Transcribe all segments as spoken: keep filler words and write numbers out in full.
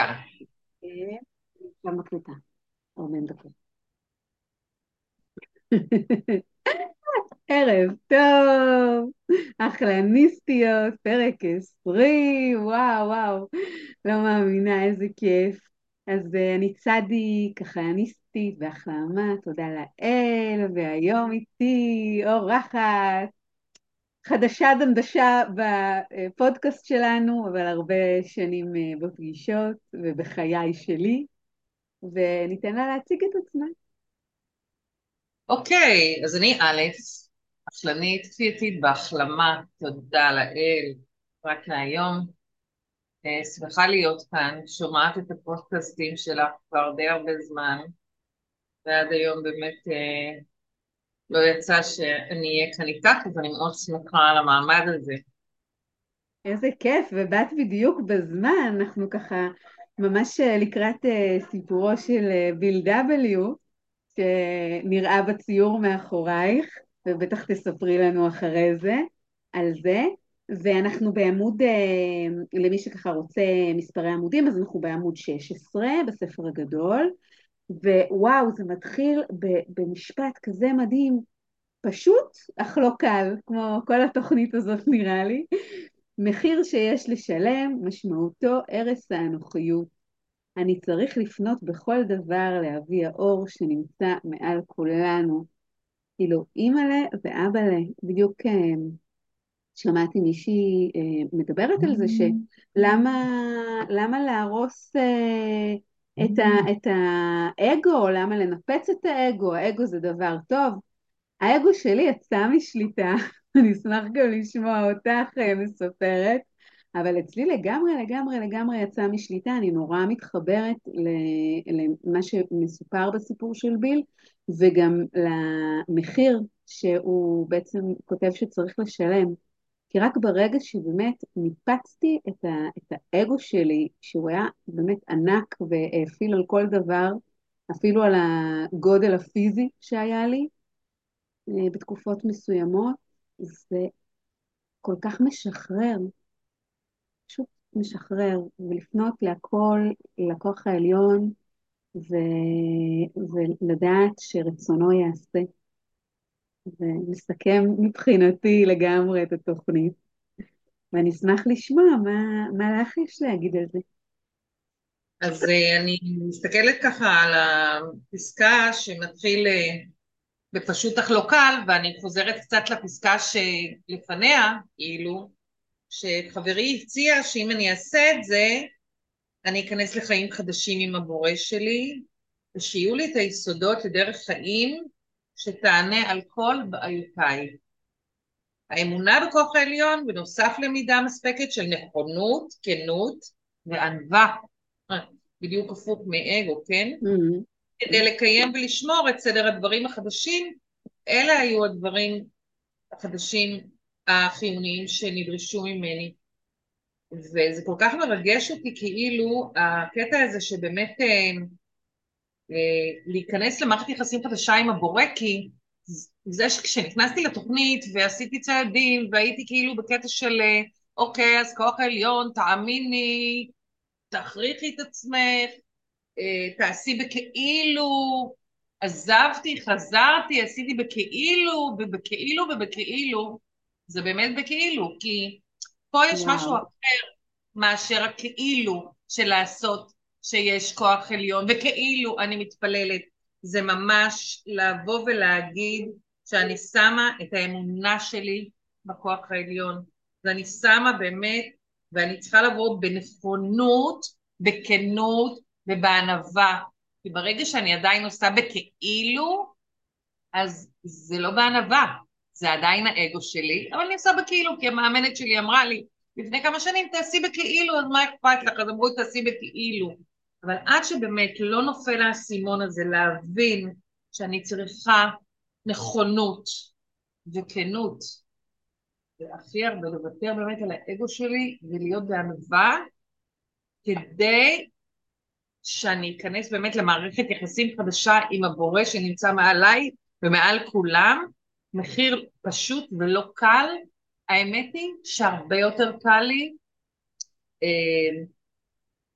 כאן. אה, גם מקליטה, ארבעים דקות. ערב טוב, אחלניסטיות, פרק עשרים, וואו וואו, לא מאמינה, איזה כיף. אז אה, אני צדי, כחייניסטית והחלמה, תודה לאל, והיום איתי אורחת חדשה דנדשה בפודקאסט שלנו, אבל הרבה שנים אה, בפגישות ובחיי שלי, וניתן לה להציג את עצמה. אוקיי, אז אני א', אחלנית כפייתית בהחלמה, תודה לאל, רק מהיום. אה, שמחה להיות כאן, שומעת את הפודקאסטים שלך כבר די הרבה זמן, ועד היום באמת אה, לא יצא שאני אהיה כאן איתך, אז אני מאוד שמחה על המעמד הזה. איזה כיף, ובאת בדיוק בזמן, אנחנו ככה ממש אה, לקראת אה, סיפורו של אה, ביל דאבליו, שנראה בציור מאחורייך, ובטח תספרי לנו אחרי זה על זה. ואנחנו בעמוד, אה, למי שככה רוצה מספרי עמודים, אז אנחנו בעמוד שש עשרה בספר הגדול, ווואו, זה מתחיל ב- במשפט כזה מדהים, פשוט אך לא קל, כמו כל התוכנית הזאת נראה לי. מחיר שיש לשלם, משמעותו הרס האנוכיות. אני צריך לפנות בכל דבר לאבי האור שנמצא מעל כולנו. כאילו, אימא'לה ואבא'לה, בדיוק אה, שמעתי מישהי אה, מדברת על זה שלמה למה להרוס אה, את ה, את האגו, למה לנפץ את האגו, האגו זה דבר טוב. האגו שלי יצא משליטה, אני אשמח גם לשמוע אותך אה, מספרת, אבל אצלי לגמרי, לגמרי, לגמרי יצא משליטה, אני נורא מתחברת ל- למה שמסופר בסיפור של ביל, וגם למחיר שהוא בעצם כותב שצריך לשלם. כי רק ברגע שבאמת ניפצתי את, ה, את האגו שלי, שהוא היה באמת ענק והאפיל על כל דבר, אפילו על הגודל הפיזי שהיה לי, אה, בתקופות מסוימות, זה כל כך משחרר, פשוט משחרר, ולפנות להכל, לכוח העליון, ו... ולדעת שרצונו יעשה, ומסכם מבחינתי לגמרי את התוכנית, ואני אשמח לשמוע מה, מה לך יש להגיד על זה. אז אה, אני מסתכלת ככה על הפסקה שמתחיל אה, בפשוט אך לא קל, ואני חוזרת קצת לפסקה שלפניה, כאילו, שחברי הציע שאם אני אעשה את זה, אני אכנס לחיים חדשים עם הבורא שלי, ושיהיו לי את היסודות לדרך חיים שתענה על כל בעיותיי. האמונה בכוח העליון, בנוסף למידה מספקת של נכונות, כנות וענווה, אה, בדיוק הפוך מאגו, כן? Mhm. כדי לקיים ולשמור את סדר הדברים החדשים, אלה היו הדברים החדשים החיוניים שנדרשו ממני. וזה כל כך מרגש אותי, כאילו הקטע הזה שבאמת אה, אה, להיכנס למערכת יחסים חדשה עם הבורא, כי זה שכשנכנסתי לתוכנית ועשיתי צעדים והייתי כאילו בקטע של אה, אוקיי, אז כוח העליון, תאמיני, תכריחי את עצמך, אה, תעשי בכאילו, עזבתי, חזרתי, עשיתי בכאילו, ובכאילו ובכאילו, זה באמת בכאילו, כי פה יש משהו וואו. אחר מאשר הכאילו של לעשות שיש כוח עליון, וכאילו אני מתפללת, זה ממש לבוא ולהגיד שאני שמה את האמונה שלי בכוח העליון, ואני שמה באמת, ואני צריכה לבוא בנכונות, בכנות ובענווה, כי ברגע שאני עדיין עושה בכאילו, אז זה לא בענווה, זה עדיין האגו שלי, אבל אני עושה בכאילו, כי המאמנת שלי אמרה לי, לפני כמה שנים תעשי בכאילו, אז מה אכפת לך? אז אמרו תעשי בכאילו. אבל עד שבאמת לא נופל האסימון הזה להבין שאני צריכה נכונות וכנות, והכי הרבה לוותר באמת על האגו שלי ולהיות בענווה, כדי שאני אכנס באמת למערכת יחסים חדשה עם הבורא שנמצא מעליי ומעל כולם, מחיר פשוט ולא קל, האמת היא שהרבה יותר קל לי, אה,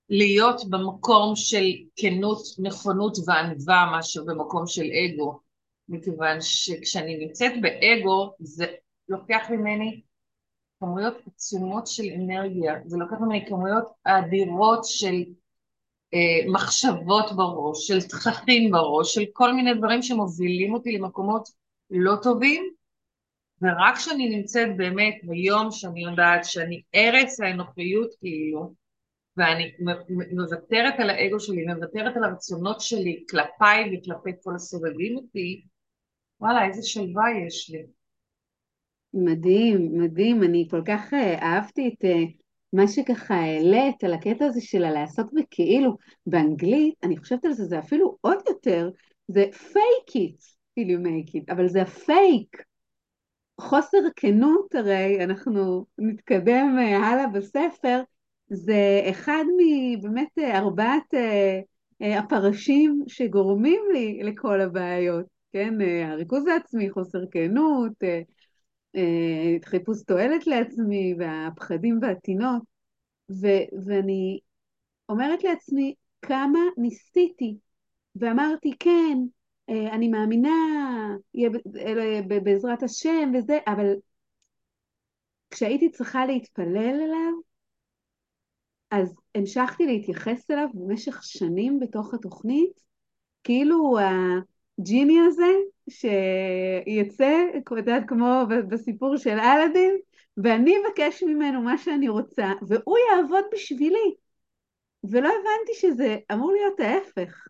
להיות במקום של כנות, נכונות וענווה, מאשר במקום של אגו. מכיוון שכשאני נמצאת באגו, זה לוקח ממני כמויות עצומות של אנרגיה, זה לוקח ממני כמויות אדירות של אה, מחשבות בראש, של תככים בראש, של כל מיני דברים שמובילים אותי למקומות לא טובים, ורק כשאני נמצאת באמת ביום שאני יודעת שאני ארץ האנוכיות כאילו, ואני מוותרת על האגו שלי, מוותרת על הרצונות שלי כלפיי וכלפי כל הסובבים אותי, וואלה, איזה שלווה יש לי. מדהים, מדהים, אני כל כך אה, אהבתי את אה, מה שככה העלית על הקטע הזה של לעשות בכאילו. באנגלית, אני חושבת על זה, זה אפילו עוד יותר, זה fake it till you make it, אבל זה הפייק. חוסר כנות, הרי אנחנו נתקדם אה, הלאה בספר, זה אחד מבאמת אה, ארבעת אה, אה, הפרשים שגורמים לי לכל הבעיות, כן? אה, הריכוז העצמי, חוסר כנות, אה, אה, חיפוש תועלת לעצמי והפחדים והטינות, ו- ואני אומרת לעצמי כמה ניסיתי, ואמרתי כן, אה, אני מאמינה, יהיה ב- אה, ב- בעזרת השם וזה, אבל כשהייתי צריכה להתפלל אליו, אז המשכתי להתייחס אליו במשך שנים בתוך התוכנית, כאילו הג'יני הזה שיצא, את יודעת, כמו בסיפור של אלאדין, ואני אבקש ממנו מה שאני רוצה, והוא יעבוד בשבילי. ולא הבנתי שזה אמור להיות ההפך.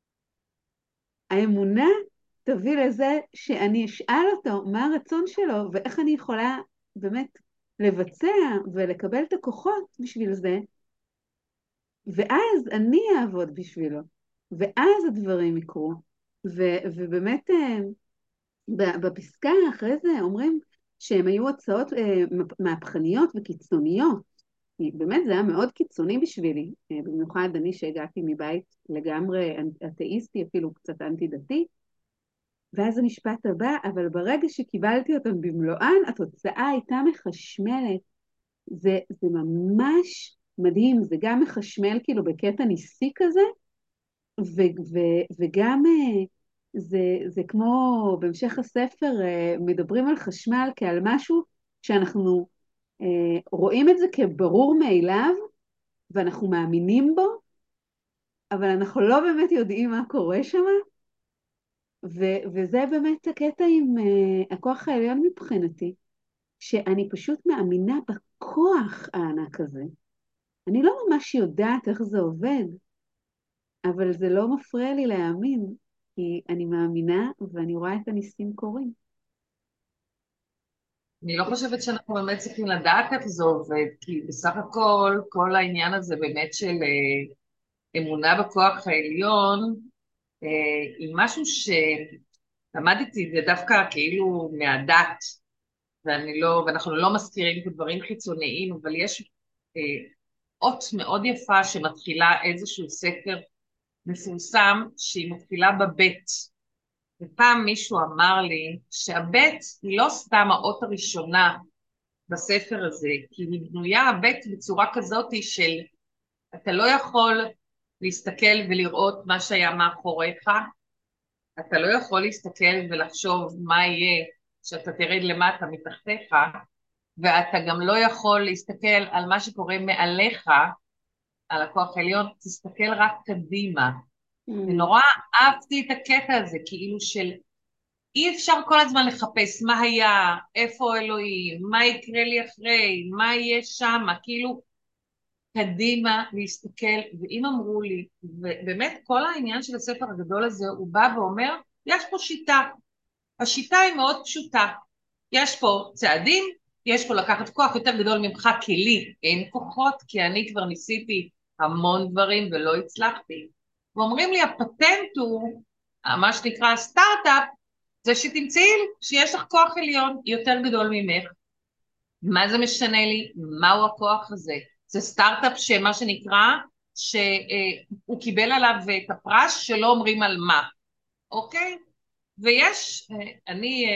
האמונה תביא לזה שאני אשאל אותו מה הרצון שלו, ואיך אני יכולה באמת לבצע ולקבל את הכוחות בשביל זה, ואז אני אעבוד בשבילו, ואז הדברים יקרו. ו- ובאמת אה, ב- בפסקה אחרי זה אומרים שהן היו הצעות אה, מהפכניות וקיצוניות. כי באמת זה היה מאוד קיצוני בשבילי, אה, במיוחד אני שהגעתי מבית לגמרי אתאיסטי, אפילו קצת אנטי-דתי. ואז המשפט הבא, אבל ברגע שקיבלתי אותם במלואן, התוצאה הייתה מחשמלת. זה, זה ממש מדהים, זה גם מחשמל כאילו בקטע ניסי כזה, ו, ו, וגם אה, זה, זה כמו בהמשך הספר אה, מדברים על חשמל כעל משהו שאנחנו אה, רואים את זה כברור מאליו, ואנחנו מאמינים בו, אבל אנחנו לא באמת יודעים מה קורה שם, ו- וזה באמת הקטע עם uh, הכוח העליון מבחינתי, שאני פשוט מאמינה בכוח הענק הזה. אני לא ממש יודעת איך זה עובד, אבל זה לא מפריע לי להאמין, כי אני מאמינה ואני רואה את הניסים קורים. אני לא חושבת שאנחנו באמת צריכים לדעת איך זה עובד, כי בסך הכל, כל העניין הזה באמת של אה, אמונה בכוח העליון, אה, היא משהו שלמדתי, זה דווקא כאילו מהדת, ואני לא, ואנחנו לא מזכירים פה דברים חיצוניים, אבל יש אה, אות מאוד יפה שמתחילה איזשהו ספר מפורסם, שהיא מתחילה בבית. ופעם מישהו אמר לי שהבית היא לא סתם האות הראשונה בספר הזה, כי היא בנויה הבית בצורה כזאת של אתה לא יכול להסתכל ולראות מה שהיה מאחוריך, אתה לא יכול להסתכל ולחשוב מה יהיה כשאתה תרד למטה מתחתיך, ואתה גם לא יכול להסתכל על מה שקורה מעליך, על הכוח העליון, תסתכל רק קדימה. Mm. ונורא אהבתי את הקטע הזה, כאילו של אי אפשר כל הזמן לחפש מה היה, איפה אלוהים, מה יקרה לי אחרי, מה יהיה שם, כאילו קדימה להסתכל, ואם אמרו לי, ובאמת כל העניין של הספר הגדול הזה, הוא בא ואומר, יש פה שיטה, השיטה היא מאוד פשוטה, יש פה צעדים, יש פה לקחת כוח יותר גדול ממך, כי לי אין כוחות, כי אני כבר ניסיתי המון דברים ולא הצלחתי. ואומרים לי, הפטנט הוא, מה שנקרא סטארט-אפ, זה שתמצאי שיש לך כוח עליון יותר גדול ממך. מה זה משנה לי? מהו הכוח הזה? זה סטארט-אפ שמה שנקרא, שהוא קיבל עליו את הפרס שלא אומרים על מה, אוקיי? ויש, אני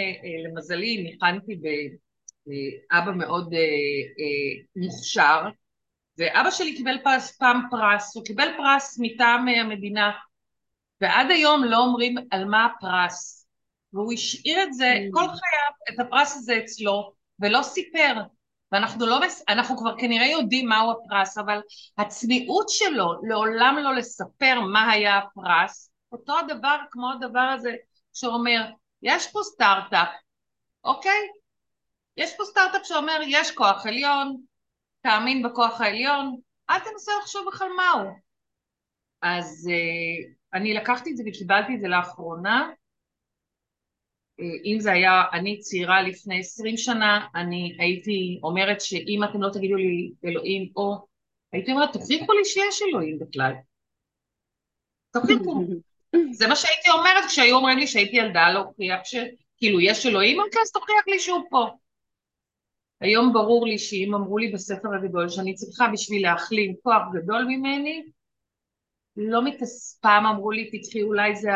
למזלי ניחנתי באבא מאוד מוכשר, ואבא שלי קיבל פרס, פעם פרס, הוא קיבל פרס מטעם המדינה, ועד היום לא אומרים על מה הפרס, והוא השאיר את זה כל Mm. חייו, את הפרס הזה אצלו, ולא סיפר, ואנחנו לא, אנחנו כבר כנראה יודעים מהו הפרס, אבל הצניעות שלו לעולם לא לספר מה היה הפרס, אותו הדבר כמו הדבר הזה שאומר, יש פה סטארט-אפ, אוקיי? יש פה סטארט-אפ שאומר, יש כוח עליון, תאמין בכוח העליון, אל תנסה לחשוב בכלל מהו. אז uh, אני לקחתי את זה וקיבלתי את זה לאחרונה, uh, אם זה היה אני צעירה לפני עשרים שנה, אני הייתי אומרת שאם אתם לא תגידו לי אלוהים, או הייתי אומרת, תוכיחו לי שיש אלוהים בכלל. תוכיחו. זה מה שהייתי אומרת כשהיו אומרים לי שהייתי ילדה להוכיח שכאילו יש אלוהים, אז תוכיח לי שהוא פה. היום ברור לי שאם אמרו לי בספר הגדול שאני צריכה בשביל להחלים כוח גדול ממני, לא מתס... פעם אמרו לי, תקחי אולי זה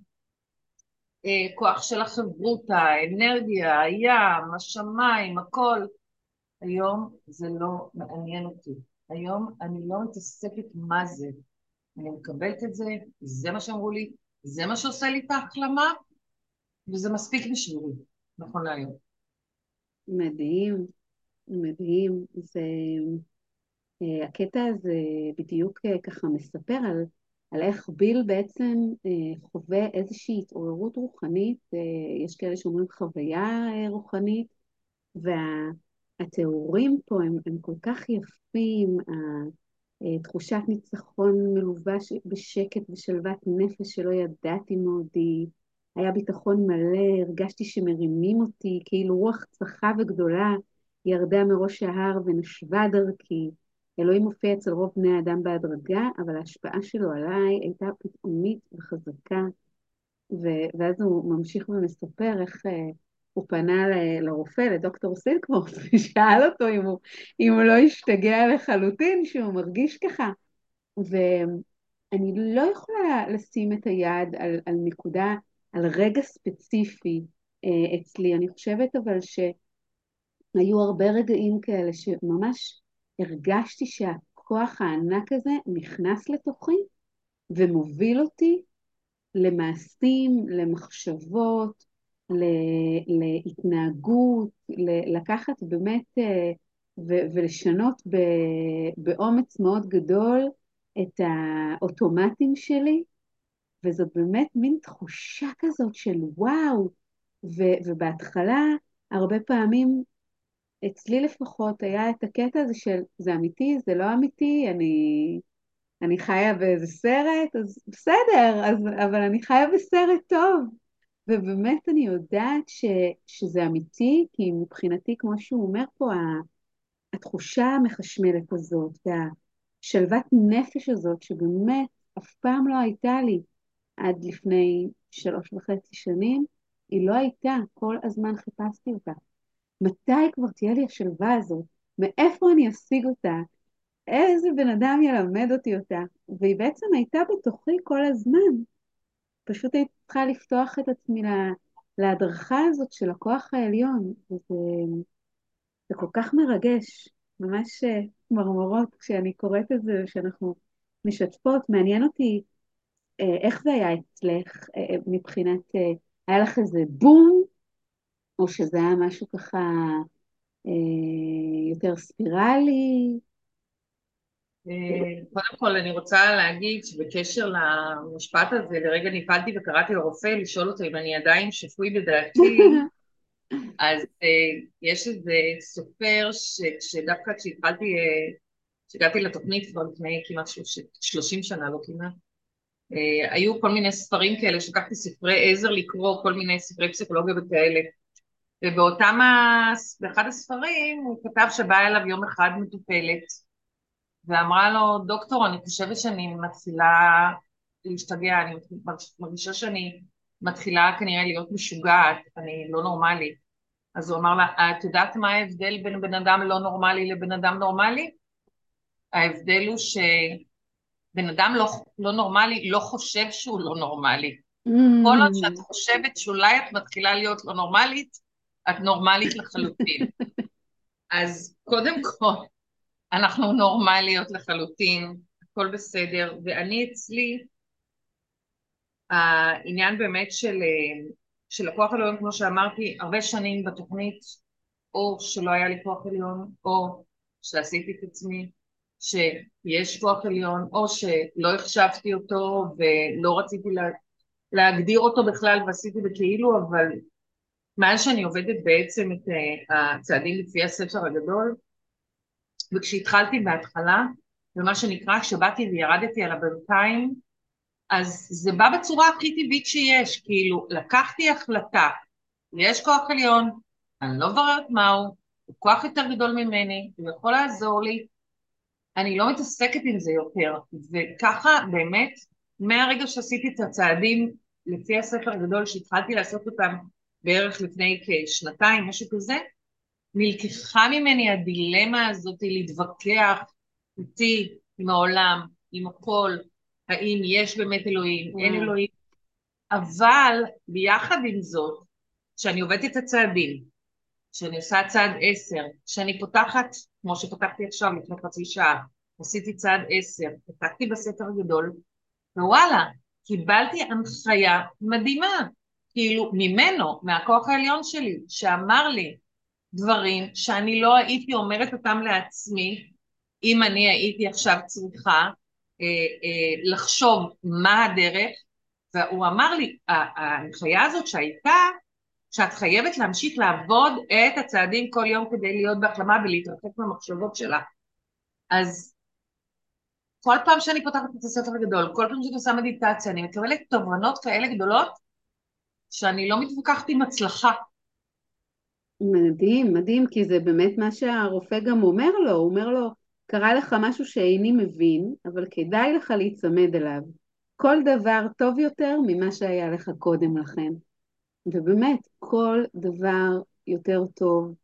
הכוח של החברותה, האנרגיה, הים, השמיים, הכל. היום זה לא מעניין אותי. היום אני לא מתעסקת מה זה. אני מקבלת את זה, זה מה שאמרו לי, זה מה שעושה לי את ההחלמה, וזה מספיק בשבילי, נכון להיום. מדהים, מדהים. זה, אה, הקטע הזה בדיוק אה, ככה מספר על, על איך ביל בעצם אה, חווה איזושהי התעוררות רוחנית, אה, יש כאלה שאומרים חוויה אה, רוחנית, והתיאורים פה הם, הם כל כך יפים, ה- אה, תחושת ניצחון מלווה ש- בשקט ושלוות נפש שלא ידעתי מעודי, היה ביטחון מלא, הרגשתי שמרימים אותי, כאילו רוח צחה וגדולה ירדה מראש ההר ונשבה דרכי. אלוהים מופיע אצל רוב בני האדם בהדרגה, אבל ההשפעה שלו עליי הייתה פתאומית וחזקה. ו- ואז הוא ממשיך ומספר איך אה, הוא פנה ל- לרופא, לדוקטור סילקוורט, ושאל אותו אם הוא, אם הוא לא השתגע לחלוטין, שהוא מרגיש ככה. ואני לא יכולה לשים את היד על, על נקודה, על רגע ספציפי אה, אצלי. אני חושבת אבל שהיו הרבה רגעים כאלה שממש הרגשתי שהכוח הענק הזה נכנס לתוכי ומוביל אותי למעשים, למחשבות, ל- להתנהגות, ל- לקחת באמת אה, ו- ולשנות ב- באומץ מאוד גדול את האוטומטים שלי, וזאת באמת מין תחושה כזאת של וואו, ו- ובהתחלה הרבה פעמים אצלי לפחות היה את הקטע הזה של זה אמיתי, זה לא אמיתי, אני אני חיה באיזה סרט, אז בסדר, אז, אבל אני חיה בסרט טוב. ובאמת אני יודעת ש, שזה אמיתי, כי מבחינתי, כמו שהוא אומר פה, ה- התחושה המחשמלת הזאת, והשלוות נפש הזאת, שבאמת אף פעם לא הייתה לי עד לפני שלוש וחצי שנים, היא לא הייתה, כל הזמן חיפשתי אותה. מתי כבר תהיה לי השלווה הזאת? מאיפה אני אשיג אותה? איזה בן אדם ילמד אותי אותה? והיא בעצם הייתה בתוכי כל הזמן. פשוט הייתי צריכה לפתוח את עצמי לה, להדרכה הזאת של הכוח העליון. וזה זה כל כך מרגש, ממש אה, מרמרות כשאני קוראת את זה, שאנחנו משתפות. מעניין אותי אה, איך זה היה אצלך אה, מבחינת, אה, היה לך איזה בום, או שזה היה משהו ככה אה, יותר ספירלי? אה, קודם כל אני רוצה להגיד שבקשר למשפט הזה, לרגע נפלתי וקראתי לרופא לשאול אותו אם אני עדיין שפוי בדעתי, אז uh, יש איזה סופר שדווקא כשהתחלתי, uh, כשהגעתי לתוכנית כבר לפני כמעט שלושים שנה, לא כמעט, uh, היו כל מיני ספרים כאלה, שלקחתי ספרי עזר לקרוא, כל מיני ספרי פסיכולוגיה וכאלה, ובאותם, הס- באחד הספרים הוא כתב שבאה אליו יום אחד מטופלת, ואמרה לו, דוקטור, אני חושבת שאני מתחילה להשתגע, אני מרגישה שאני מתחילה כנראה להיות משוגעת, אני לא נורמלית. אז הוא אמר לה, את יודעת מה ההבדל בין בן אדם לא נורמלי לבן אדם נורמלי? ההבדל הוא שבן אדם לא, לא נורמלי לא חושב שהוא לא נורמלי. כל עוד שאת Mm. חושבת שאולי את מתחילה להיות לא נורמלית, את נורמלית לחלוטין. אז קודם כל, אנחנו נורמליות לחלוטין, הכל בסדר, ואני אצלי, העניין באמת של, של הכוח עליון, כמו שאמרתי, הרבה שנים בתוכנית, או שלא היה לי כוח עליון, או שעשיתי את עצמי שיש כוח עליון, או שלא החשבתי אותו ולא רציתי לה, להגדיר אותו בכלל ועשיתי בכאילו, אבל מאז שאני עובדת בעצם את uh, הצעדים לפי הספר הגדול, וכשהתחלתי בהתחלה, ומה שנקרא, כשבאתי וירדתי על הברכיים, אז זה בא בצורה הכי טבעית שיש, כאילו לקחתי החלטה, יש כוח עליון, אני לא מבררת מהו, הוא כוח יותר גדול ממני, הוא יכול לעזור לי, אני לא מתעסקת עם זה יותר, וככה באמת, מהרגע שעשיתי את הצעדים לפי הספר הגדול, שהתחלתי לעשות אותם בערך לפני כשנתיים, משהו כזה, נלקחה ממני הדילמה הזאת להתווכח איתי, עם העולם, עם הכל, האם יש באמת אלוהים, אין וואו. אלוהים, אבל ביחד עם זאת, כשאני עובדת את הצעדים, כשאני עושה צעד עשר, כשאני פותחת, כמו שפתחתי עכשיו לפני חצי שעה, עשיתי צעד עשר, פתחתי בספר הגדול, ווואלה, קיבלתי הנחיה מדהימה, כאילו ממנו, מהכוח העליון שלי, שאמר לי דברים שאני לא הייתי אומרת אותם לעצמי, אם אני הייתי עכשיו צריכה אה, אה, לחשוב מה הדרך, והוא אמר לי, ההנחיה הזאת שהייתה, שאת חייבת להמשיך לעבוד את הצעדים כל יום כדי להיות בהחלמה ולהתרחק מהמחשבות שלה. אז כל פעם שאני פותחת את הספר הגדול, כל פעם שאני עושה מדיטציה, אני מקבלת תובנות כאלה גדולות, שאני לא מתווכחת עם הצלחה. מדהים, מדהים, כי זה באמת מה שהרופא גם אומר לו, הוא אומר לו, קרה לך משהו שאיני מבין, אבל כדאי לך להיצמד אליו. כל דבר טוב יותר ממה שהיה לך קודם לכן. ובאמת, כל דבר יותר טוב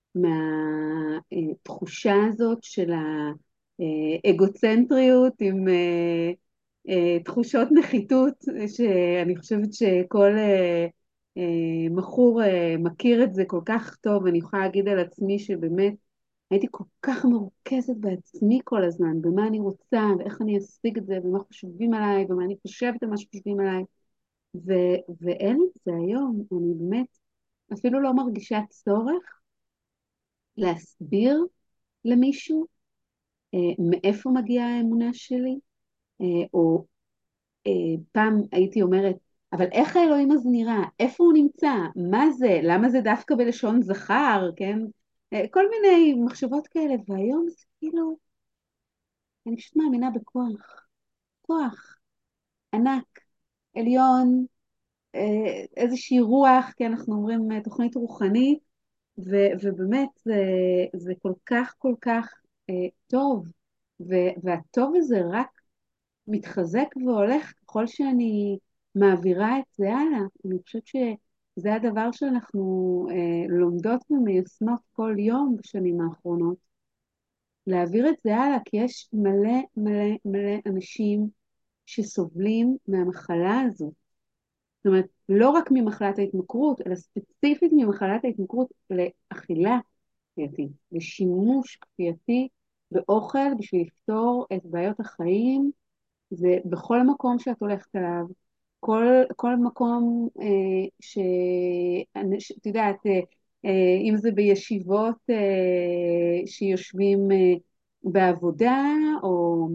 מהתחושה הזאת של האגוצנטריות עם אה, אה, תחושות נחיתות, שאני חושבת שכל אה, אה, מכור אה, מכיר את זה כל כך טוב. אני יכולה להגיד על עצמי שבאמת הייתי כל כך מרוכזת בעצמי כל הזמן, במה אני רוצה ואיך אני אשיג את זה ומה חושבים עליי ומה אני חושבת על מה שחושבים עליי, ו, ואין את זה היום. אני באמת אפילו לא מרגישה צורך להסביר למישהו אה, מאיפה מגיעה האמונה שלי, אה, או אה, פעם הייתי אומרת, אבל איך האלוהים אז נראה? איפה הוא נמצא? מה זה? למה זה דווקא בלשון זכר? כן? אה, כל מיני מחשבות כאלה, והיום זה כאילו, אני פשוט מאמינה בכוח, כוח ענק, עליון, אה, איזושהי רוח, כי אנחנו אומרים אה, תוכנית רוחנית, ו- ובאמת זה, זה כל כך כל כך אה, טוב, ו- והטוב הזה רק מתחזק והולך ככל שאני מעבירה את זה הלאה. אני חושבת שזה הדבר שאנחנו אה, לומדות ומיישמות כל יום בשנים האחרונות, להעביר את זה הלאה, כי יש מלא מלא מלא אנשים שסובלים מהמחלה הזו. זאת אומרת, לא רק ממחלת ההתמכרות, אלא ספציפית ממחלת ההתמכרות לאכילה כפייתית, לשימוש כפייתי באוכל בשביל לפתור את בעיות החיים. זה בכל מקום שאת הולכת אליו, כל, כל מקום אה, ש... את יודעת, אה, אה, אם זה בישיבות אה, שיושבים אה, בעבודה, או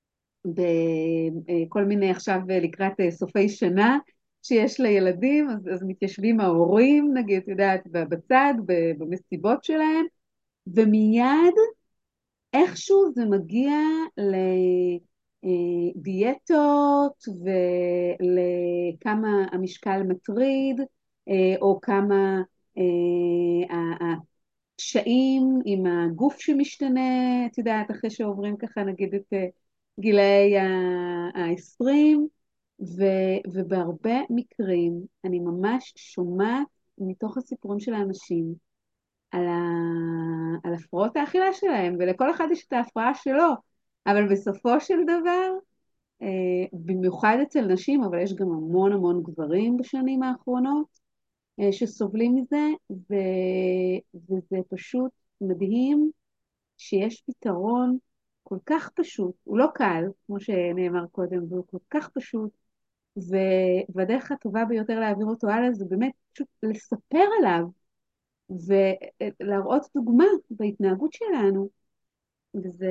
בכל מיני עכשיו לקראת אה, סופי שנה שיש לילדים, אז, אז מתיישבים ההורים, נגיד, את יודעת, בצד, ב- במסיבות שלהם, ומיד איכשהו זה מגיע לדיאטות ולכמה המשקל מטריד, אה, או כמה אה, הקשיים עם הגוף שמשתנה, את יודעת, אחרי שעוברים ככה נגיד את אה, גילאי ה-עשרים, ובהרבה מקרים אני ממש שומעת מתוך הסיפורים של האנשים על, ה... על הפרעות האכילה שלהם, ולכל אחד יש את ההפרעה שלו, אבל בסופו של דבר, אה, במיוחד אצל נשים, אבל יש גם המון המון גברים בשנים האחרונות, אה, שסובלים מזה, ו... וזה פשוט מדהים שיש פתרון כל כך פשוט, הוא לא קל, כמו שנאמר קודם, והוא כל כך פשוט, ו... והדרך הטובה ביותר להעביר אותו הלאה זה באמת פשוט לספר עליו, ולהראות דוגמה בהתנהגות שלנו, וזה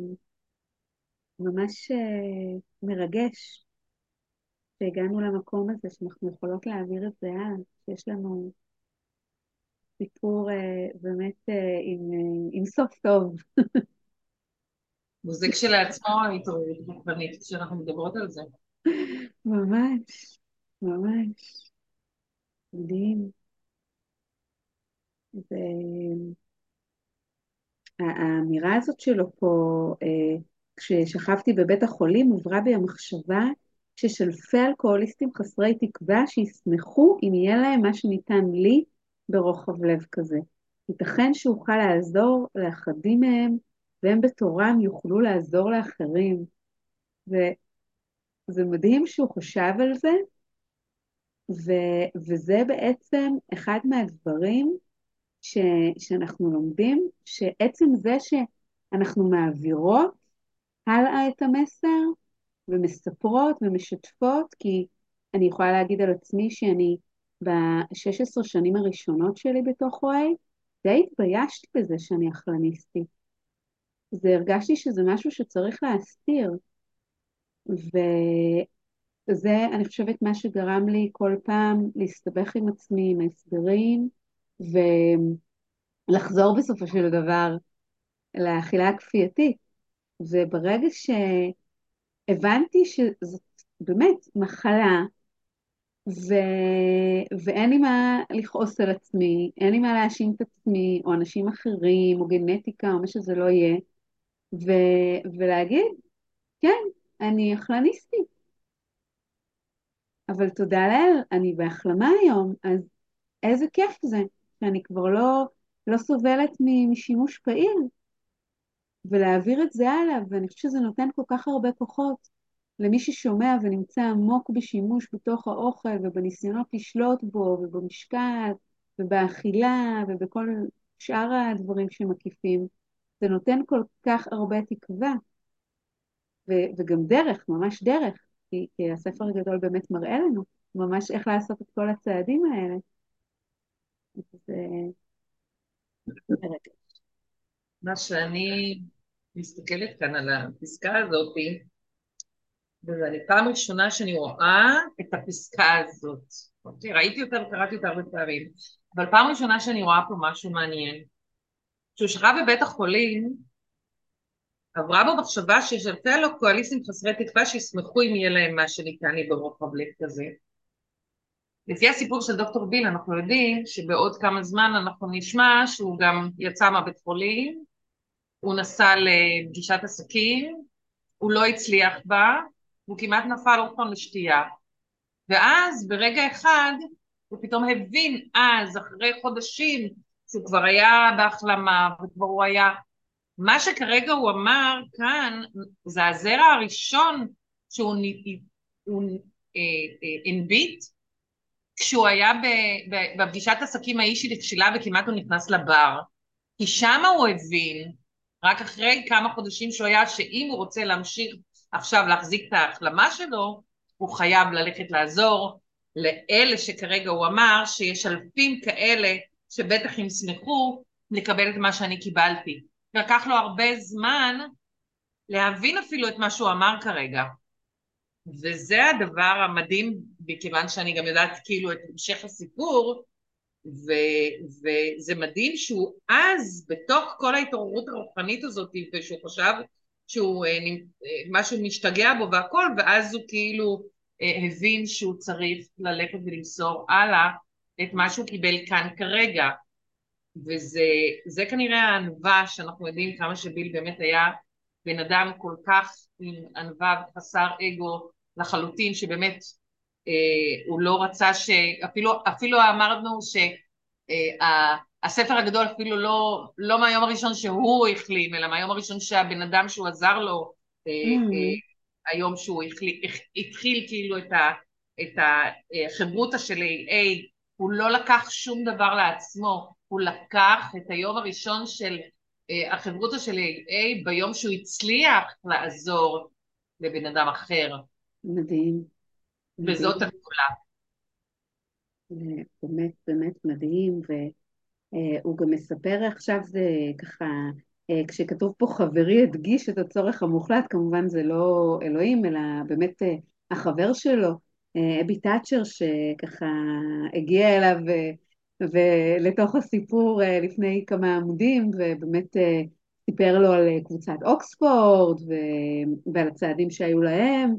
ממש אה, מרגש שהגענו למקום הזה, שאנחנו יכולות להעביר את זה הלאה, שיש לנו סיפור אה, באמת אה, עם, אה, עם סוף טוב. וזה כשלעצמו התעוררות רוחנית, כשאנחנו מדברות על זה. ממש, ממש, מדהים. והאמירה הזאת שלו פה, אה, כששכבתי בבית החולים, עברה בי המחשבה שיש אלפי אלכוהוליסטים חסרי תקווה שישמחו אם יהיה להם מה שניתן לי ברוחב לב כזה. ייתכן שאוכל לעזור לאחדים מהם, והם בתורם יוכלו לעזור לאחרים. וזה מדהים שהוא חשב על זה, ו, וזה בעצם אחד מהדברים ש, שאנחנו לומדים, שעצם זה שאנחנו מעבירות הלאה את המסר, ומספרות ומשתפות, כי אני יכולה להגיד על עצמי שאני ב-שש עשרה שנים הראשונות שלי בתוך וואי, די התביישתי בזה שאני אכלניסטית. זה הרגשתי שזה משהו שצריך להסתיר, וזה, אני חושבת, מה שגרם לי כל פעם להסתבך עם עצמי, עם ההסברים, ולחזור בסופו של דבר לאכילה הכפייתית. וברגע שהבנתי שזאת באמת מחלה, ו... ואין לי מה לכעוס על עצמי, אין לי מה להאשים את עצמי, או אנשים אחרים, או גנטיקה, או מה שזה לא יהיה, ו... ולהגיד, כן, אני אכלניסטית, אבל תודה לאל, אני בהחלמה היום, אז איזה כיף זה, שאני כבר לא, לא סובלת מ- משימוש פעיל, ולהעביר את זה הלאה, ואני חושבת שזה נותן כל כך הרבה כוחות למי ששומע ונמצא עמוק בשימוש בתוך האוכל, ובניסיונות לשלוט בו, ובמשקל, ובאכילה, ובכל שאר הדברים שמקיפים. זה נותן כל כך הרבה תקווה, ו- וגם דרך, ממש דרך, כי, כי הספר הגדול באמת מראה לנו ממש איך לעשות את כל הצעדים האלה. זה מרגש. מה שאני מסתכלת כאן על הפסקה הזאת, ואני פעם ראשונה שאני רואה את הפסקה הזאת. אוקיי, ראיתי אותה וקראתי אותה הרבה פעמים, אבל פעם ראשונה שאני רואה פה משהו מעניין. כשהוא שכב בבית החולים, עברה בו מחשבה שיש אלפי אלכוהוליסטים חסרי תקווה שישמחו אם יהיה להם מה שניתן לי ברוחב לב כזה. לפי הסיפור של דוקטור ביל אנחנו יודעים שבעוד כמה זמן אנחנו נשמע שהוא גם יצא מהבית חולים, הוא נסע לפגישת עסקים, הוא לא הצליח בה, הוא כמעט נפל עוד פעם לשתייה. ואז ברגע אחד הוא פתאום הבין, אז אחרי חודשים שהוא כבר היה בהחלמה וכבר הוא היה, מה שכרגע הוא אמר כאן זה הזרע הראשון שהוא נ- הוא, אה, אה, הנביט כשהוא היה ב- ב- בפגישת עסקים ההיא שנכשלה וכמעט הוא נכנס לבר, כי שם הוא הבין רק אחרי כמה חודשים שהוא היה שאם הוא רוצה להמשיך עכשיו להחזיק את ההחלמה שלו הוא חייב ללכת לעזור לאלה שכרגע הוא אמר שיש אלפים כאלה שבטח הם ישמחו לקבל את מה שאני קיבלתי. לקח לו הרבה זמן להבין אפילו את מה שהוא אמר כרגע, וזה הדבר המדהים, מכיוון שאני גם יודעת כאילו את המשך הסיפור, ו, וזה מדהים שהוא אז, בתוך כל ההתעוררות הרוחנית הזאת, ושהוא חשב שהוא אה, משהו משתגע בו והכל, ואז הוא כאילו אה, הבין שהוא צריך ללכת ולמסור הלאה את מה שהוא קיבל כאן כרגע. וזה זה כנראה הענווה שאנחנו יודעים כמה שביל באמת היה בן אדם כל כך עם ענווה וחסר אגו לחלוטין, שבאמת אה, הוא לא רצה שאפילו אפילו אמרנו שהספר הגדול אפילו לא, לא מהיום הראשון שהוא החלים, אלא מהיום הראשון שהבן אדם שהוא עזר לו אה, Mm, אה, היום שהוא החליט, התחיל כאילו את, ה, את החברותא של איי איי, הוא לא לקח שום דבר לעצמו, הוא לקח את היום הראשון של אה, החברותא של איי איי ביום שהוא הצליח לעזור לבן אדם אחר, מדהים, וזאת מדהים. הגדולה. אה, באמת, באמת מדהים, והוא גם מספר עכשיו, זה ככה, אה, כשכתוב פה חברי הדגיש את הצורך המוחלט, כמובן זה לא אלוהים, אלא באמת אה, החבר שלו, אה, אבי תאצ'ר, שככה הגיע אליו אה, ולתוך הסיפור אה, לפני כמה עמודים, ובאמת אה, סיפר לו על אה, קבוצת אוקספורד ו- ועל הצעדים שהיו להם,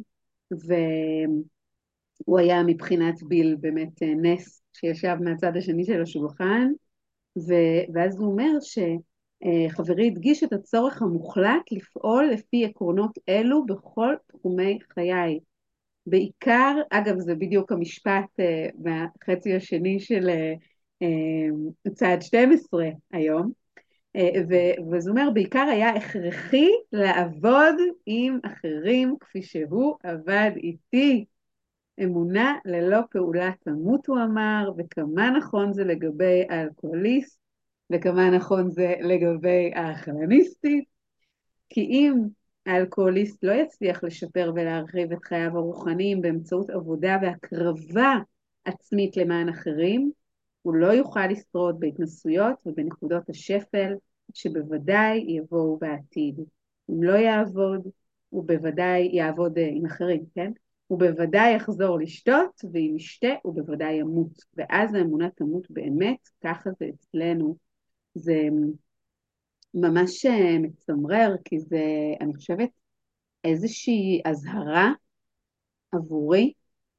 הוא היה מבחינת ביל באמת אה, נס שישב מהצד השני של השולחן, ו- ואז הוא אומר שחברי הדגיש את הצורך המוחלט לפעול לפי עקרונות אלו בכל תחומי חיי. בעיקר, אגב, זה בדיוק המשפט אה, מהחצי השני של אה, אה, צעד שתים עשרה היום, אה, ו- וזה אומר, בעיקר היה הכרחי לעבוד עם אחרים כפי שהוא עבד איתי. אמונה ללא פעולה תמות, הוא אמר, וכמה נכון זה לגבי האלכוהוליסט, וכמה נכון זה לגבי האכלניסטית, כי אם האלכוהוליסט לא יצליח לשפר ולהרחיב את חייו הרוחניים באמצעות עבודה והקרבה עצמית למען אחרים, הוא לא יוכל לשרוד בהתנסויות ובנקודות השפל שבוודאי יבואו בעתיד. אם לא יעבוד, הוא בוודאי יעבוד אה, עם אחרים, כן? הוא בוודאי יחזור לשתות, ואם ישתה הוא בוודאי ימות. ואז האמונה תמות באמת, ככה זה אצלנו. זה ממש אה, מצמרר, כי זה, אני חושבת, איזושהי אזהרה עבורי,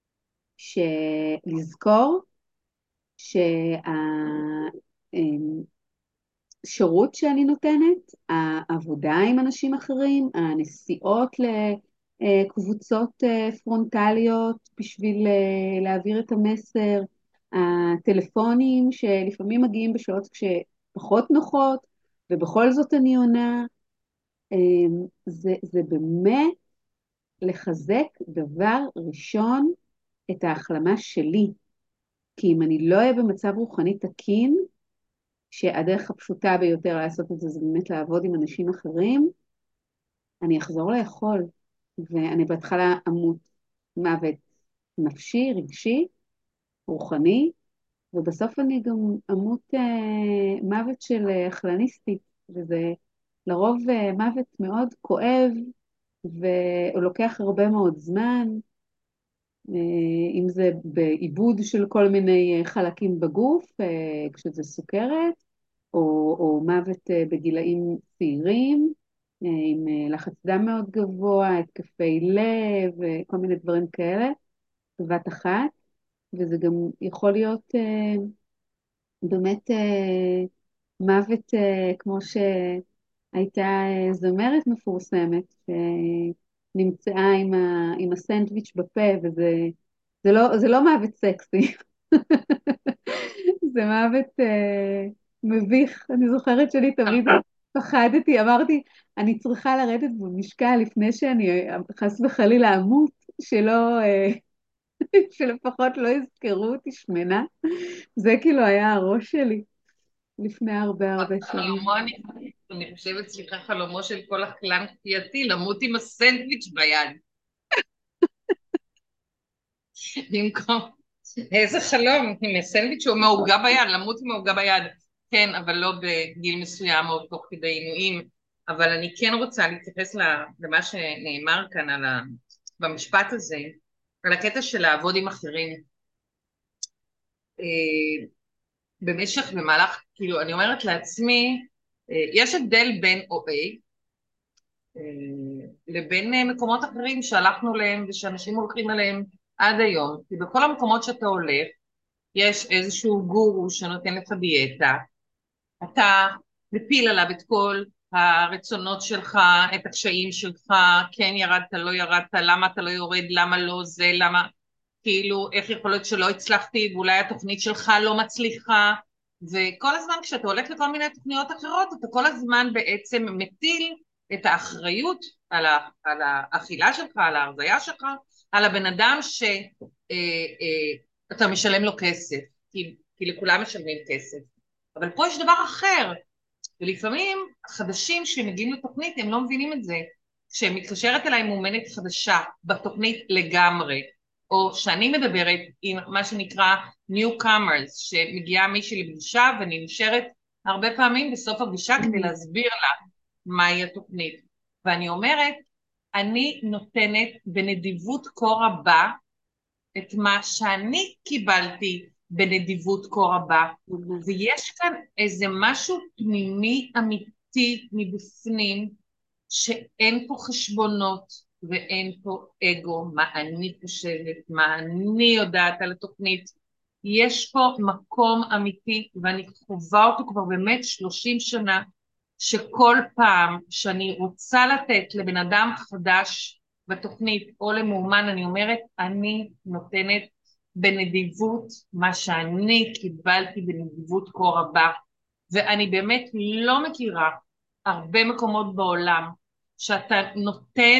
שלזכור שהשירות שאני נותנת, העבודה עם אנשים אחרים, הנסיעות לקבוצות אה, פרונטליות בשביל אה, להעביר את המסר, הטלפונים שלפעמים מגיעים בשעות כשפחות נוחות, ובכל זאת אני עונה, אה, זה, זה באמת לחזק דבר ראשון את ההחלמה שלי. כי אם אני לא אהיה במצב רוחני תקין, שהדרך הפשוטה ביותר לעשות את זה זה באמת לעבוד עם אנשים אחרים, אני אחזור לאכול, ואני בהתחלה אמות מוות נפשי, רגשי, רוחני, ובסוף אני גם אמות אה, מוות של אה, אכלניסטית, וזה לרוב אה, מוות מאוד כואב, והוא לוקח הרבה מאוד זמן, אה, אם זה בעיבוד של כל מיני אה, חלקים בגוף, אה, כשזה סוכרת, או, או מוות אה, בגילאים צעירים, אה, עם אה, לחץ דם מאוד גבוה, התקפי לב, וכל מיני דברים כאלה, בבת אחת, וזה גם יכול להיות אה, באמת אה, מוות אה, כמו שהייתה אה, זמרת מפורסמת, שנמצאה עם, ה, עם הסנדוויץ' בפה, וזה זה לא, זה לא מוות סקסי, זה מוות אה, מביך. אני זוכרת שאני תמיד פחדתי, אמרתי, אני צריכה לרדת במשקל לפני שאני אה, חס וחלילה אמות, שלא, אה, שלפחות לא יזכרו אותי שמנה. זה כאילו היה הראש שלי לפני הרבה הרבה שנים. חלומו, אני, אני חושבת, סליחה, חלומו של כל אכלן כפייתי, למות עם הסנדוויץ' ביד. במקום, איזה חלום, עם הסנדוויץ' שהוא מעוגה ביד, למות עם מעוגה ביד. כן, אבל לא בגיל מסוים או תוך כדי עינויים. אבל אני כן רוצה להתייחס למה שנאמר כאן על ה, במשפט הזה, על הקטע של לעבוד עם אחרים. אה, במשך, במהלך, כאילו, אני אומרת לעצמי, אה, יש הבדל בין או איי אה, לבין אה, מקומות אחרים שהלכנו אליהם ושאנשים הולכים אליהם עד היום. כי בכל המקומות שאתה הולך, יש איזשהו גורו שנותן לך דיאטה, אתה מפיל עליו את כל הרצונות שלך, את הקשיים שלך, כן ירדת, לא ירדת, למה אתה לא יורד, למה לא זה, למה, כאילו, איך יכול להיות שלא הצלחתי, ואולי התוכנית שלך לא מצליחה, וכל הזמן כשאתה הולך לכל מיני תוכניות אחרות, אתה כל הזמן בעצם מטיל את האחריות על, ה, על האכילה שלך, על ההרזיה שלך, על הבן אדם שאתה משלם לו כסף, כי, כי לכולם משלמים כסף. אבל פה יש דבר אחר, ולפעמים החדשים שמגיעים לתוכנית הם לא מבינים את זה. כשמתקשרת אליי מומנת חדשה בתוכנית לגמרי, או שאני מדברת עם מה שנקרא newcomers, שמגיעה מישהי לפגישה ואני נשארת הרבה פעמים בסוף הפגישה כדי להסביר לה מהי התוכנית. ואני אומרת, אני נותנת בנדיבות כה רבה את מה שאני קיבלתי בנדיבות כה רבה, ויש כאן איזה משהו פנימי אמיתי מבפנים, שאין פה חשבונות ואין פה אגו, מה אני חושבת, מה אני יודעת על התוכנית. יש פה מקום אמיתי, ואני חווה אותו כבר באמת שלושים שנה, שכל פעם שאני רוצה לתת לבן אדם חדש בתוכנית או למאומן, אני אומרת, אני נותנת בנדיבות מה שאני קיבלתי בנדיבות כה רבה, ואני באמת לא מכירה הרבה מקומות בעולם שאתה נותן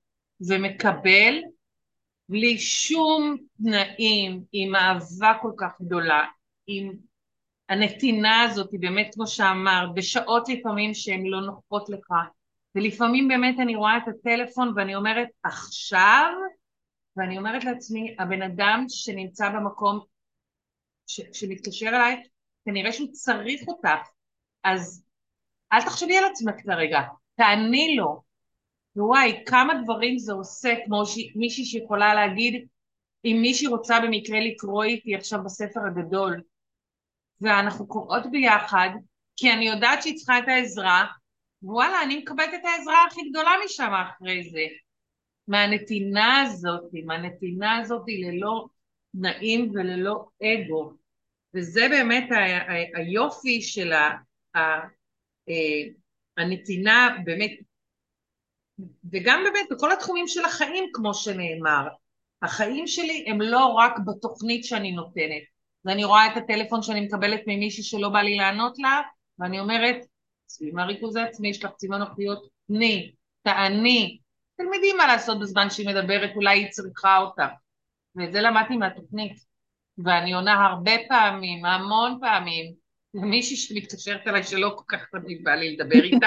ומקבל בלי שום תנאים, עם אהבה כל כך גדולה, עם הנתינה הזאת, היא באמת כמו שאמר, בשעות לפעמים שהן לא נוחות לך, ולפעמים באמת אני רואה את הטלפון ואני אומרת עכשיו, ואני אומרת לעצמי, הבן אדם שנמצא במקום ש- שמתקשר אליי, כנראה שהוא צריך אותך, אז אל תחשבי על עצמך כרגע, תעני לו. וואי, כמה דברים זה עושה, כמו ש... מישהי שיכולה להגיד, אם מישהי רוצה במקרה לקרוא איתי עכשיו בספר הגדול, ואנחנו קוראות ביחד, כי אני יודעת שהיא צריכה את העזרה, וואלה, אני מקבלת את העזרה הכי גדולה משם אחרי זה. מהנתינה הזאת, מהנתינה הזאת ללא תנאים וללא אגו. וזה באמת ה- ה- היופי של ה- ה- אה, הנתינה, באמת, וגם באמת בכל התחומים של החיים, כמו שנאמר. החיים שלי הם לא רק בתוכנית שאני נותנת. ואני רואה את הטלפון שאני מקבלת ממישהי שלא בא לי לענות לה, ואני אומרת, סביב מהריכוז העצמי, יש לך צמאון אותיות, תני, תעני. תלמדי מה לעשות בזמן שהיא מדברת, אולי היא צריכה אותה. ואת זה למדתי מהתוכנית. ואני עונה הרבה פעמים, המון פעמים, למישהי שמתקשרת אליי שלא כל כך תמיד בא לי לדבר איתה,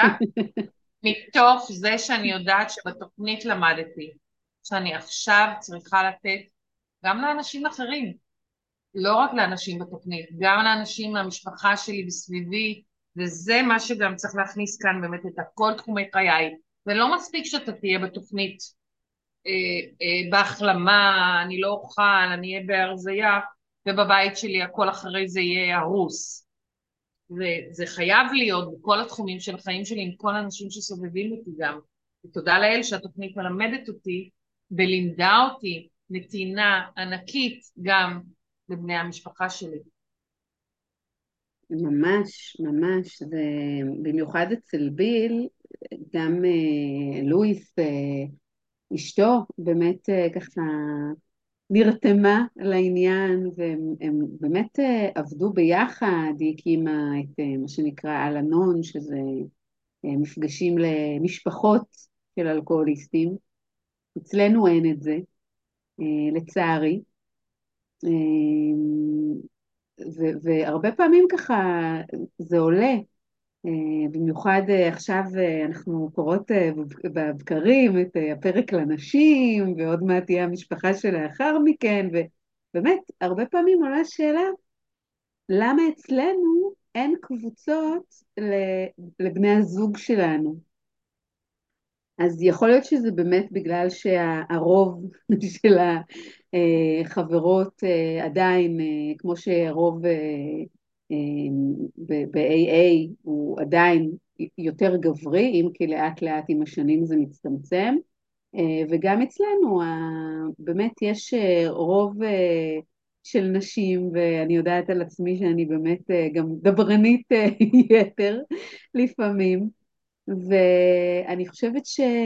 מתוך זה שאני יודעת שבתוכנית למדתי, שאני עכשיו צריכה לתת גם לאנשים אחרים, לא רק לאנשים בתוכנית, גם לאנשים מהמשפחה שלי בסביבי, וזה מה שגם צריך להכניס כאן באמת את הכל תחומי חיי, ולא מספיק שאתה תהיה בתוכנית אה, אה, בהחלמה, אני לא אוכל, אני אהיה בהרזייה, ובבית שלי הכל אחרי זה יהיה הרוס. וזה חייב להיות בכל התחומים של החיים שלי, עם כל האנשים שסובבים אותי גם. ותודה לאל שהתוכנית מלמדת אותי ולימדה אותי נתינה ענקית גם לבני המשפחה שלי. ממש, ממש, זה במיוחד אצל ביל, גם אה, לואיס, אה, אשתו, באמת אה, ככה נרתמה לעניין, והם הם באמת אה, עבדו ביחד, היא הקימה את אה, מה שנקרא על הנון, שזה אה, מפגשים למשפחות של אלכוהוליסטים. אצלנו אין את זה, אה, לצערי. אה, ו- והרבה פעמים ככה זה עולה, אה, במיוחד אה, עכשיו אה, אנחנו קוראות אה, בב- בבקרים את אה, הפרק לנשים, ועוד מעט תהיה המשפחה שלאחר מכן, ובאמת, הרבה פעמים עולה השאלה, למה אצלנו אין קבוצות ל- לבני הזוג שלנו? אז יכול להיות שזה באמת בגלל שהרוב של החברות אה, עדיין, אה, כמו שרוב ב-איי איי הוא עדיין יותר גברי, אם כי לאט לאט עם השנים זה מצטמצם, אה, וגם אצלנו ה- באמת יש אה, רוב אה, של נשים, ואני יודעת על עצמי שאני באמת אה, גם דברנית אה, יתר לפעמים. ואני חושבת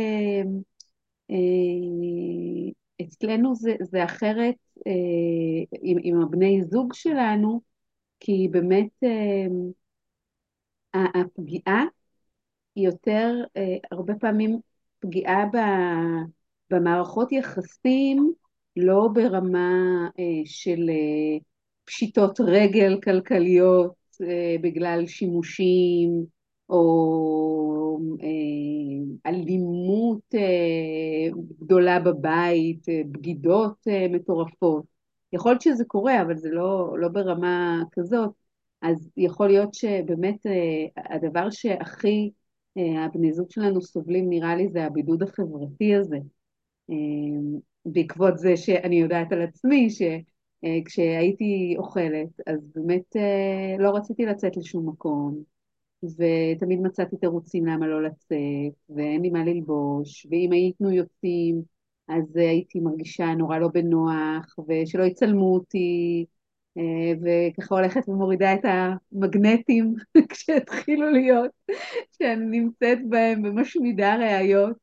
שאצלנו זה, זה אחרת אה, עם, עם הבני זוג שלנו, כי באמת אה, ה- הפגיעה היא יותר, אה, הרבה פעמים פגיעה ב, במערכות יחסים, לא ברמה אה, של אה, פשיטות רגל כלכליות אה, בגלל שימושים, או אה, אלימות אה, גדולה בבית, אה, בגידות אה, מטורפות. יכול להיות שזה קורה, אבל זה לא, לא ברמה כזאת. אז יכול להיות שבאמת אה, הדבר שהכי אה, הבני זוג שלנו סובלים, נראה לי, זה הבידוד החברתי הזה. אה, בעקבות זה שאני יודעת על עצמי שכשהייתי אוכלת, אז באמת אה, לא רציתי לצאת לשום מקום. ותמיד מצאתי תירוצים למה לא לצאת, ואין לי מה ללבוש, ואם היינו יוצאים, אז הייתי מרגישה נורא לא בנוח, ושלא יצלמו אותי, אה, וככה הולכת ומורידה את המגנטים כשהתחילו להיות, שאני נמצאת בהם ומשמידה ראיות.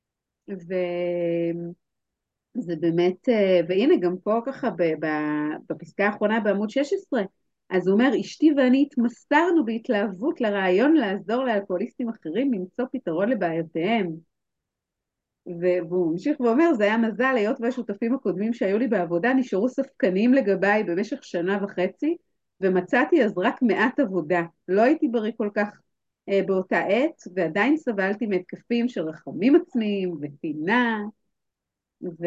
זה באמת, אה, והנה גם פה ככה ב- ב- בפסקה האחרונה בעמוד שש עשרה, אז הוא אומר, אשתי ואני התמסרנו בהתלהבות לרעיון לעזור לאלכוהוליסטים אחרים למצוא פתרון לבעיותיהם. ו- והוא ממשיך ואומר, זה היה מזל, היות והשותפים הקודמים שהיו לי בעבודה נשארו ספקניים לגביי במשך שנה וחצי, ומצאתי אז רק מעט עבודה. לא הייתי בריא כל כך אה, באותה עת, ועדיין סבלתי מהתקפים של רחמים עצמיים וטינה, ו...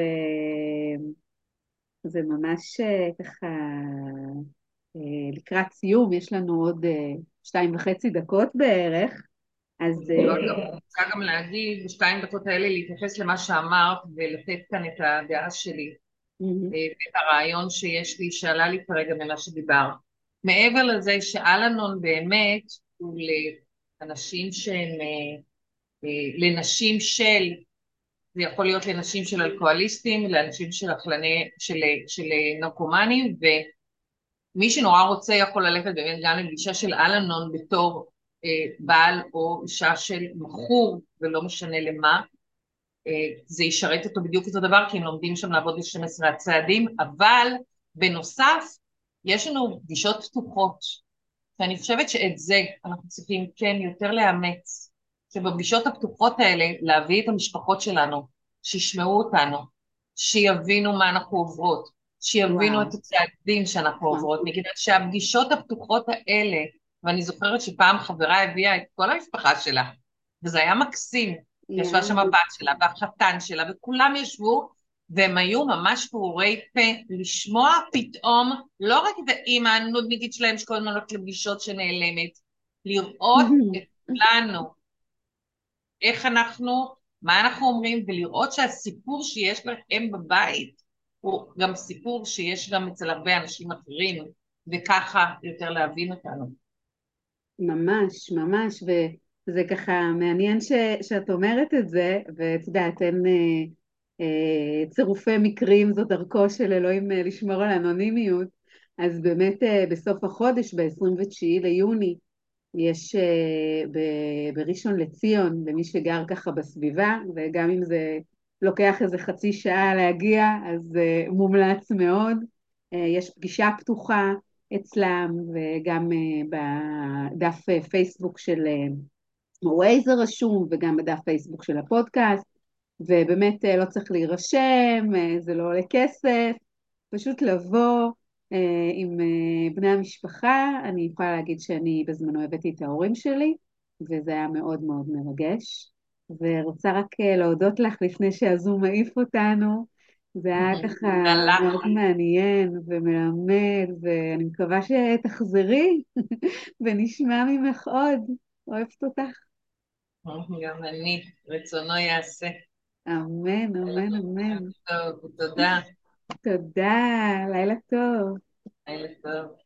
זה ממש אה, ככה אה, לקראת סיום, יש לנו עוד אה, שתיים וחצי דקות בערך, אז אני רק אה, רוצה גם להגיד, בשתיים דקות האלה להתייחס למה שאמרת ולתת כאן את הדעה שלי. מהמם, את הרעיון שיש לי, שעלה לי כרגע ממה שדיבר. מעבר לזה שאלנון באמת הוא לאנשים שהם, אה, אה, לנשים של, זה יכול להיות לנשים של אלכוהוליסטים, לאנשים של אכלני, של, של נרקומנים, ומי שנורא רוצה יכול ללכת באמת גם לפגישה של אלנון בתור אה, בעל או אישה של מכור, ולא משנה למה, זה ישרת אותו בדיוק אותו דבר, כי הם לומדים שם לעבוד ב-שנים עשר הצעדים, אבל בנוסף, יש לנו פגישות פתוחות, ואני חושבת שאת זה אנחנו צריכים כן יותר לאמץ, שבפגישות הפתוחות האלה להביא את המשפחות שלנו, שישמעו אותנו, שיבינו מה אנחנו עוברות, שיבינו וואו, את הצעדים שאנחנו נכון, עוברות, מכיוון שהפגישות הפתוחות האלה, ואני זוכרת שפעם חברה הביאה את כל המשפחה שלה, וזה היה מקסים, ישבה שם יאללה, הבת שלה והחתן שלה, וכולם ישבו, והם היו ממש פעורי פה, לשמוע פתאום, לא רק את האימא הנודניקית שלהם שכל הזמן הולכת לפגישות שנעלמת, לראות מהמם. את כולנו, איך אנחנו, מה אנחנו אומרים, ולראות שהסיפור שיש להם בבית, הוא גם סיפור שיש גם אצל הרבה אנשים אחרים, וככה יותר להבין אותנו. ממש, ממש, וזה ככה מעניין ש, שאת אומרת את זה, ואת יודעת, אין אה, אה, צירופי מקרים, זו דרכו של אלוהים אה, לשמור על אנונימיות, אז באמת אה, בסוף החודש, ב-עשרים ותשעה ליוני, יש אה, ב- בראשון לציון, למי שגר ככה בסביבה, וגם אם זה לוקח איזה חצי שעה להגיע, אז אה, מומלץ מאוד. אה, יש פגישה פתוחה אצלם, וגם אה, בדף אה, פייסבוק של ווייז רשום, וגם בדף פייסבוק של הפודקאסט, ובאמת אה, לא צריך להירשם, אה, זה לא עולה כסף, פשוט לבוא אה, עם אה, בני המשפחה. אני יכולה להגיד שאני בזמנו הבאתי את ההורים שלי, וזה היה מאוד מאוד מרגש. ורוצה רק אה, להודות לך לפני שהזום מעיף אותנו. זה היה ככה הלך מאוד מעניין ומלמד, ואני מקווה שתחזרי ונשמע ממך עוד. אוהבת אותך. גם אני, רצונו יעשה. אמן, אמן, אמן. טוב, תודה. תודה, לילה טוב. לילה טוב.